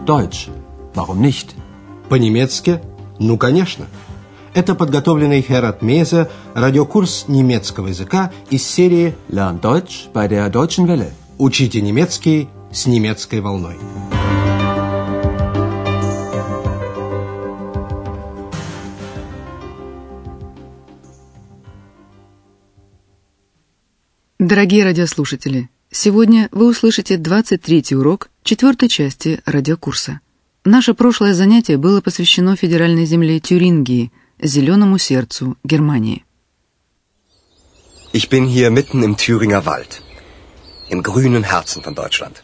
Deutsch. Warum nicht? По-немецки? Ну, конечно. Это подготовленный Херат Мейзе радиокурс немецкого языка из серии Lern Deutsch bei der Deutschen Welle. «Учите немецкий с немецкой волной». Дорогие радиослушатели, сегодня вы услышите 23-й урок 4-й части радиокурса. Наше прошлое занятие было посвящено федеральной земле Тюрингии, зеленому сердцу Германии. Ich bin hier mitten im Thüringer Wald, im grünen Herzen von Deutschland.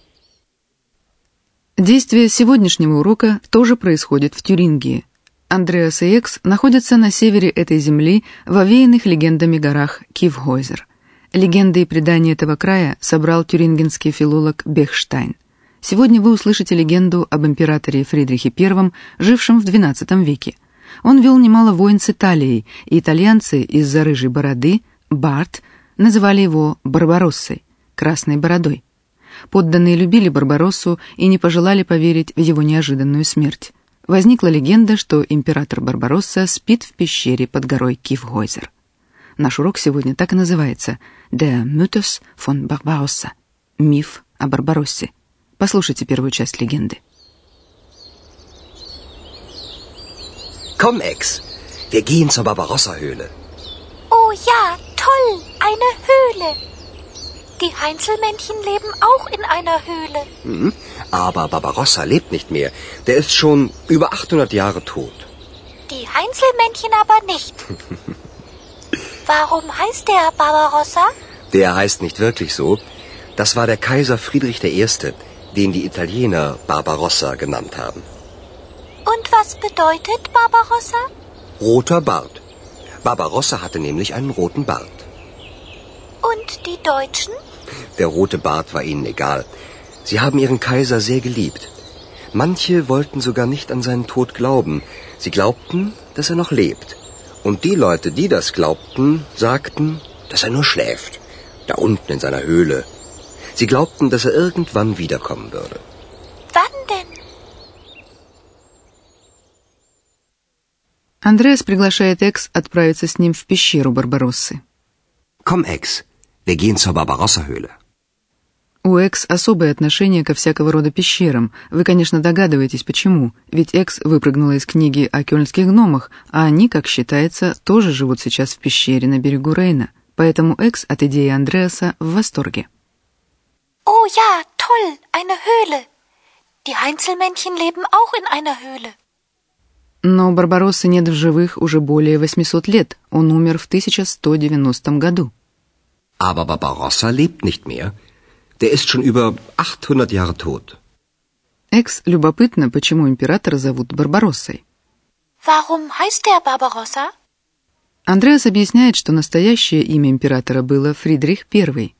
Действие сегодняшнего урока тоже происходит в Тюрингии. Андреас и Экс находятся на севере этой земли в овеянных легендами горах Кивхойзер. Легенды и предания этого края собрал тюрингенский филолог Бехштайн. Сегодня вы услышите легенду об императоре Фридрихе I, жившем в XII веке. Он вел немало войн с Италией, и итальянцы из-за рыжей бороды, Барт, называли его Барбароссой, красной бородой. Подданные любили Барбароссу и не пожелали поверить в его неожиданную смерть. Возникла легенда, что император Барбаросса спит в пещере под горой Кивхойзер. Наш урок сегодня так и называется «Der Mythos von Barbarossa» – «Миф о Барбароссе». Послушайте первую часть легенды. Komm, Ex, wir gehen zur Barbarossa-Höhle. Oh ja, toll, eine Höhle. Die Heinzelmännchen leben auch in einer Höhle. Aber Barbarossa lebt nicht mehr. Der ist schon über 800 Jahre tot. Die Heinzelmännchen aber nicht. Warum heißt der Barbarossa? Der heißt nicht wirklich so. Das war der Kaiser Friedrich I., den die Italiener Barbarossa genannt haben. Und was bedeutet Barbarossa? Roter Bart. Barbarossa hatte nämlich einen roten Bart. Und die Deutschen? Der rote Bart war ihnen egal. Sie haben ihren Kaiser sehr geliebt. Manche wollten sogar nicht an seinen Tod glauben. Sie glaubten, dass er noch lebt. Und die Leute, die das glaubten, sagten, dass er nur schläft, da unten in seiner Höhle. Sie glaubten, dass er irgendwann wiederkommen würde. Wann denn? Андреас приглашает Экс отправиться с ним в пещеру Барбароссы. Komm, Ex, wir gehen zur Barbarossa-Höhle. У Экс особое отношение ко всякого рода пещерам. Вы, конечно, догадываетесь, почему. Ведь Экс выпрыгнула из книги о кёльнских гномах, а они, как считается, тоже живут сейчас в пещере на берегу Рейна. Поэтому Экс от идеи Андреаса в восторге. Oh ja, toll, eine Höhle. Die Heinzelmännchen leben auch in einer Höhle. Но Барбароссы нет в живых уже более 800 лет. Он умер в 1190 году. Aber Barbarossa lebt nicht mehr. Der ist schon über 800 Jahre tot. Экс любопытно, почему императора зовут Барбароссой. Warum heißt der Barbarossa? Андреас объясняет, что настоящее имя императора было Фридрих I.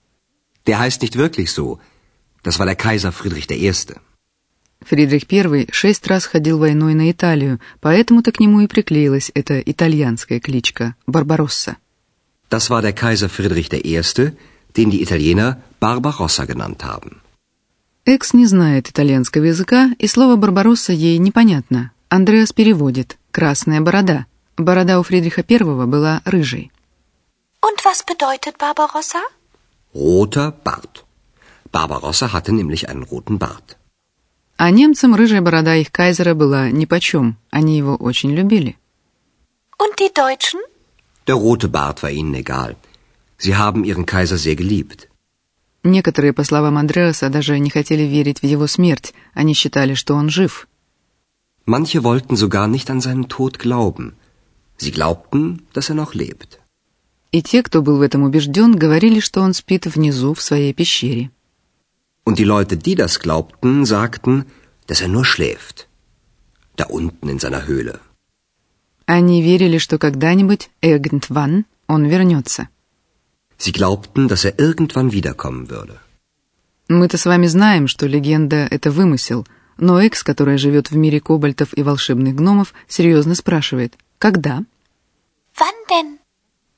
Der heißt nicht wirklich so. Das war der Kaiser Friedrich I. Фридрих I 6 раз ходил войной на Италию, поэтому-то к нему и приклеилась эта итальянская кличка Барбаросса. Das war der Kaiser Friedrich I., den die Italiener Barbarossa genannt haben. Экс не знает итальянского языка, и слово «Барбаросса» ей непонятно. Андреас переводит «красная борода». Борода у Фридриха I была рыжей. Und was bedeutet Barbarossa? Roter Bart. Barbarossa hatte nämlich einen roten Bart. А немцам рыжая борода их кайзера была нипочем. Они его очень любили. Und die Deutschen? Der rote Bart war ihnen egal. Sie haben ihren Kaiser sehr geliebt. Некоторые, по словам Андреаса, даже не хотели верить в его смерть. Они считали, что он жив. Manche wollten sogar nicht an seinen Tod glauben. Sie glaubten, dass er noch lebt. И те, кто был в этом убежден, говорили, что он спит внизу в своей пещере. Und die Leute, die das glaubten, sagten, dass er nur schläft. Da unten in seiner Höhle. Они верили, что когда-нибудь, irgendwann, он вернется. Sie glaubten, dass er irgendwann wiederkommen würde. Мы-то с вами знаем, что легенда — это вымысел, но Экс, которая живет в мире кобальтов и волшебных гномов, серьезно спрашивает «Когда?». Wann denn?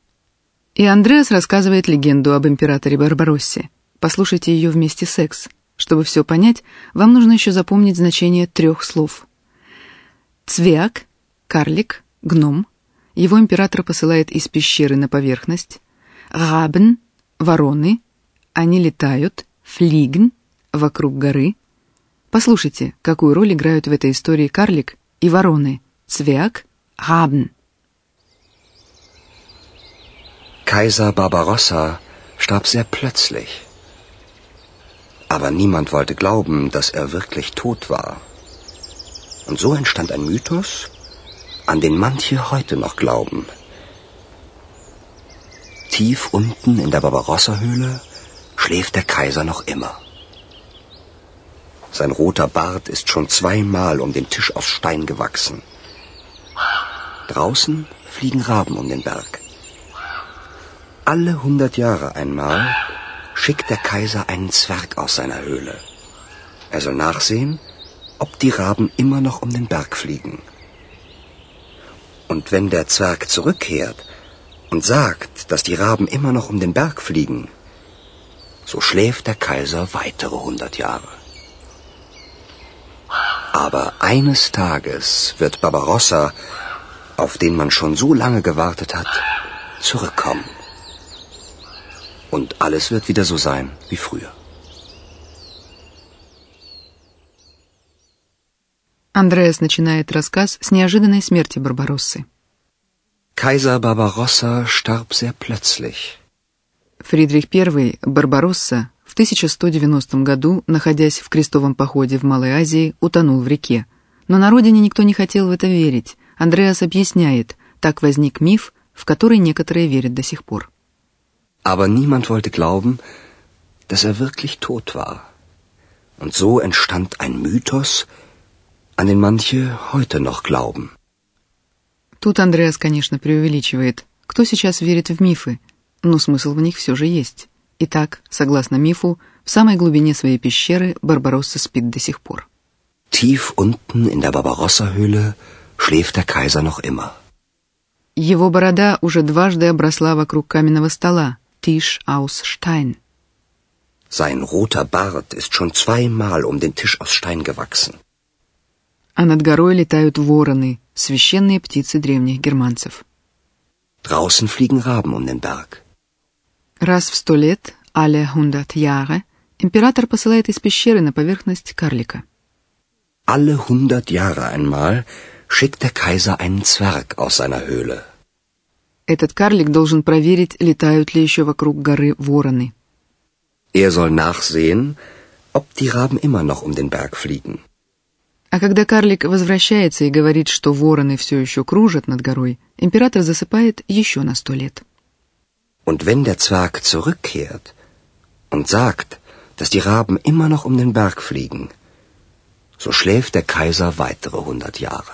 И Андреас рассказывает легенду об императоре Барбароссе. Послушайте ее вместе с Экс. Чтобы все понять, вам нужно еще запомнить значение 3 слов. Цвяк – карлик, гном. Его император посылает из пещеры на поверхность. Рабен – вороны. Они летают. Флиген – вокруг горы. Послушайте, какую роль играют в этой истории карлик и вороны. Цвяк, Raben. Kaiser Barbarossa starb sehr plötzlich. Aber niemand wollte glauben, dass er wirklich tot war. Und so entstand ein Mythos, an den manche heute noch glauben. Tief unten in der Barbarossa-Höhle schläft der Kaiser noch immer. Sein roter Bart ist schon 2-mal um den Tisch aus Stein gewachsen. Draußen fliegen Raben um den Berg. Alle 100 Jahre einmal schickt der Kaiser einen Zwerg aus seiner Höhle. Er soll nachsehen, ob die Raben immer noch um den Berg fliegen. Und wenn der Zwerg zurückkehrt und sagt, dass die Raben immer noch um den Berg fliegen, so schläft der Kaiser weitere 100 Jahre. Aber eines Tages wird Barbarossa, auf den man schon so lange gewartet hat, zurückkommen. Und alles wird wieder so sein wie früher. Андреас начинает рассказ с неожиданной смерти Барбароссы. Kaiser Barbarossa starb sehr plötzlich. Фридрих I Барбаросса в 1190 году, находясь в крестовом походе в Малой Азии, утонул в реке. Но на родине никто не хотел в это верить. Андреас объясняет, так возник миф, в который некоторые верят до сих пор. Aber niemand wollte glauben, dass er wirklich tot war. Und so entstand ein Mythos, an den manche heute noch glauben. Тут Андреас, конечно, преувеличивает. Кто сейчас верит в мифы? Но смысл в них все же есть. Итак, согласно мифу, в самой глубине своей пещеры Барбаросса спит до сих пор. Tief unten in der Barbarossa-Höhle schläft der Kaiser noch immer. Его борода уже дважды обросла вокруг каменного стола. Tisch aus Stein. Sein roter Bart ist schon 2-mal um den Tisch aus Stein gewachsen. А над горой летают вороны, священные птицы древних германцев. Draußen fliegen Raben um den Berg. Раз в 100 лет, alle 100 Jahre, император посылает из пещеры на поверхность карлика. Alle 100 Jahre einmal schickt der Kaiser einen Zwerg aus seiner Höhle. Этот карлик должен проверить, летают ли еще вокруг горы вороны. Er soll nachsehen, ob die Raben immer noch um den Berg fliegen. А когда карлик возвращается и говорит, что вороны все еще кружат над горой, император засыпает еще на 100 лет. Und wenn der Zwerg zurückkehrt und sagt, dass die Raben immer noch um den Berg fliegen, so schläft der Kaiser weitere 100 Jahre.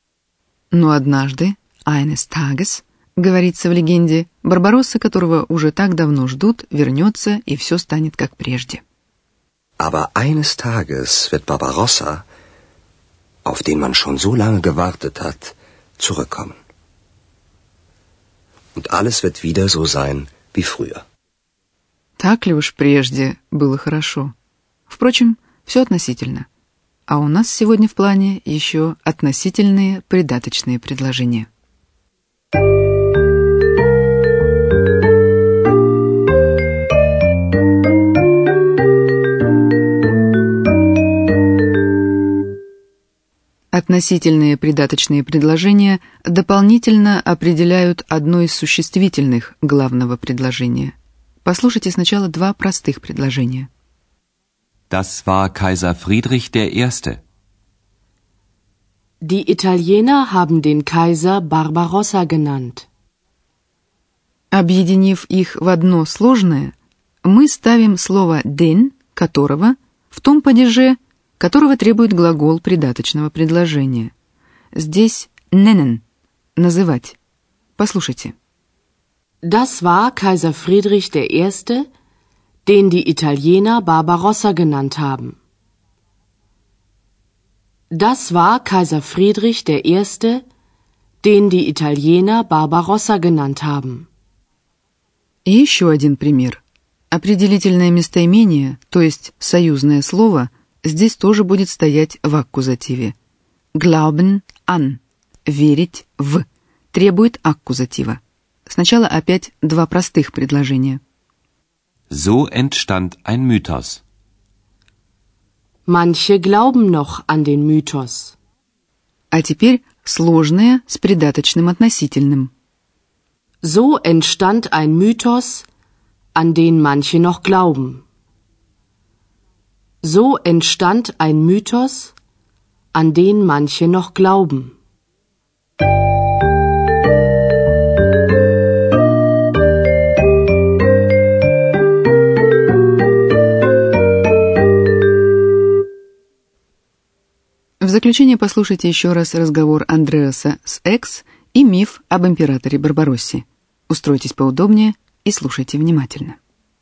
Но однажды, eines Tages, говорится в легенде, Барбаросса, которого уже так давно ждут, вернется, и все станет как прежде. Aber eines Tages wird Barbarossa, auf den man schon so lange gewartet hat, zurückkommen. Und alles wird wieder so sein wie früher. Так ли уж прежде было хорошо? Впрочем, все относительно. А у нас сегодня в плане еще относительные придаточные предложения. Относительные придаточные предложения дополнительно определяют одно из существительных главного предложения. Послушайте сначала 2 простых предложения. Das war Kaiser Friedrich I. Die Italiener haben den Kaiser Barbarossa genannt. Объединив их в одно сложное, мы ставим слово «den», которого, в том падеже, которого требует глагол придаточного предложения. Здесь «nennen» — «называть». Послушайте. Das war Kaiser Friedrich I., den die Italiener Barbarossa genannt haben. Das war Kaiser Friedrich I., den die Italiener Barbarossa genannt haben. И еще один пример. Определительное местоимение, то есть союзное слово, здесь тоже будет стоять в аккузативе. Glauben an – верить в – требует аккузатива. Сначала опять два простых предложения. So entstand ein Mythos. Manche glauben noch an den Mythos. А теперь сложное с придаточным относительным. So entstand ein Mythos, an den manche noch glauben. So entstand ein Mythos, an den manche noch glauben. В заключение послушайте еще раз разговор Андреаса с Экс и миф об императоре Барбароссе. Устройтесь поудобнее и слушайте внимательно.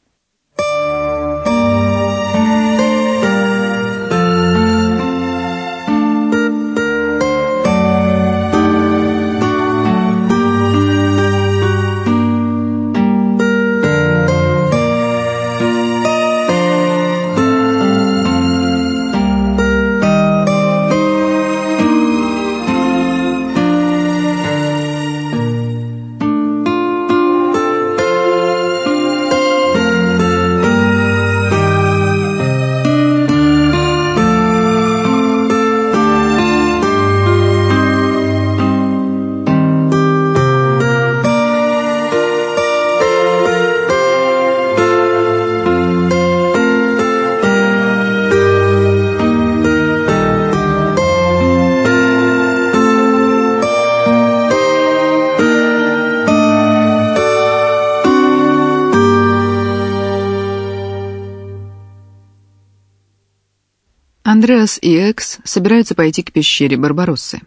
Андреас и Экс собираются пойти к пещере Барбароссы.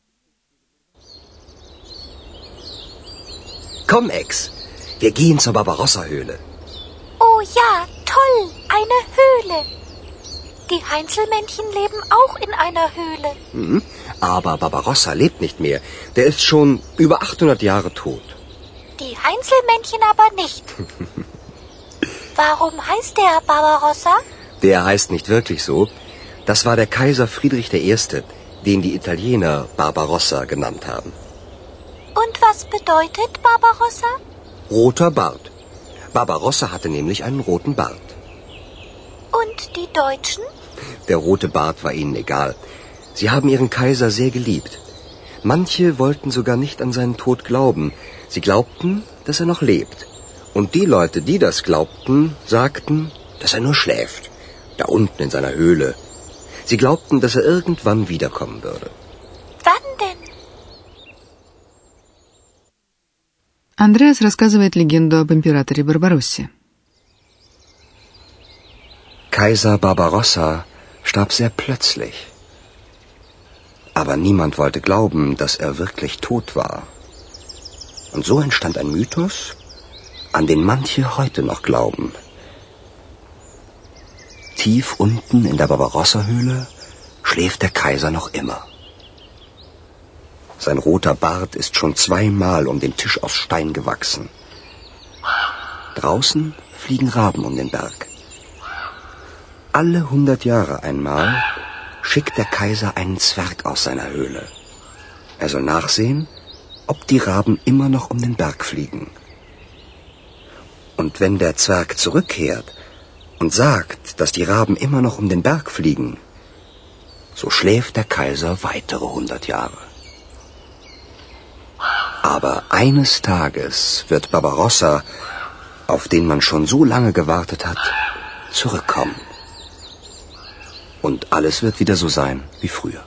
Komm, Ex, wir gehen zur Barbarossa-Höhle. Oh ja, toll, eine Höhle. Die Heinzelmännchen leben auch in einer Höhle. Mhm. Aber Barbarossa lebt nicht mehr. Der ist schon über 800 Jahre tot. Die Heinzelmännchen aber nicht. Warum heißt der Barbarossa? Der heißt nicht wirklich so. Das war der Kaiser Friedrich I., den die Italiener Barbarossa genannt haben. Und was bedeutet Barbarossa? Roter Bart. Barbarossa hatte nämlich einen roten Bart. Und die Deutschen? Der rote Bart war ihnen egal. Sie haben ihren Kaiser sehr geliebt. Manche wollten sogar nicht an seinen Tod glauben. Sie glaubten, dass er noch lebt. Und die Leute, die das glaubten, sagten, dass er nur schläft. Da unten in seiner Höhle. Sie glaubten, dass er irgendwann wiederkommen würde. Wann denn? Андреас рассказывает легенду об императоре Барбароссе. Kaiser Barbarossa starb sehr plötzlich. Aber niemand wollte glauben, dass er wirklich tot war. Und so entstand ein Mythos, an den manche heute noch glauben. Tief unten in der Barbarossa-Höhle schläft der Kaiser noch immer. Sein roter Bart ist schon 2-mal um den Tisch aus Stein gewachsen. Draußen fliegen Raben um den Berg. Alle 100 Jahre einmal schickt der Kaiser einen Zwerg aus seiner Höhle. Er soll nachsehen, ob die Raben immer noch um den Berg fliegen. Und wenn der Zwerg zurückkehrt und sagt, dass die Raben immer noch um den Berg fliegen, so schläft der Kaiser weitere 100 Jahre. Aber eines Tages wird Barbarossa, auf den man schon so lange gewartet hat, zurückkommen. Und alles wird wieder so sein wie früher.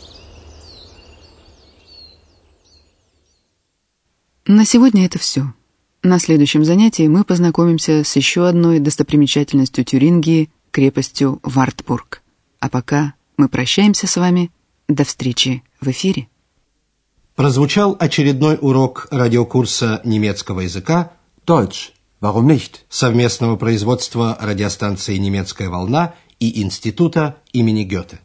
На сегодня это все. На следующем занятии мы познакомимся с еще одной достопримечательностью Тюрингии, крепостью Вартбург. А пока мы прощаемся с вами. До встречи в эфире. Прозвучал очередной урок радиокурса немецкого языка Deutsch. Warum nicht? совместного производства радиостанции «Немецкая волна» и Института имени Гёте.